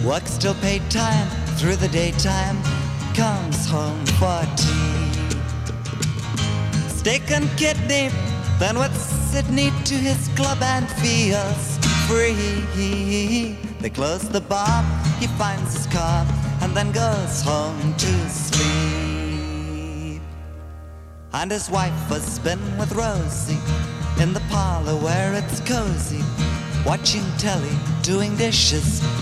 Works till paid time through the daytime, comes home for tea. Steak and kidney, then with Sydney to his club and feels free. They close the bar, he finds his car, and then goes home to sleep. And his wife has been with Rosie in the parlor where it's cozy, watching telly, doing dishes,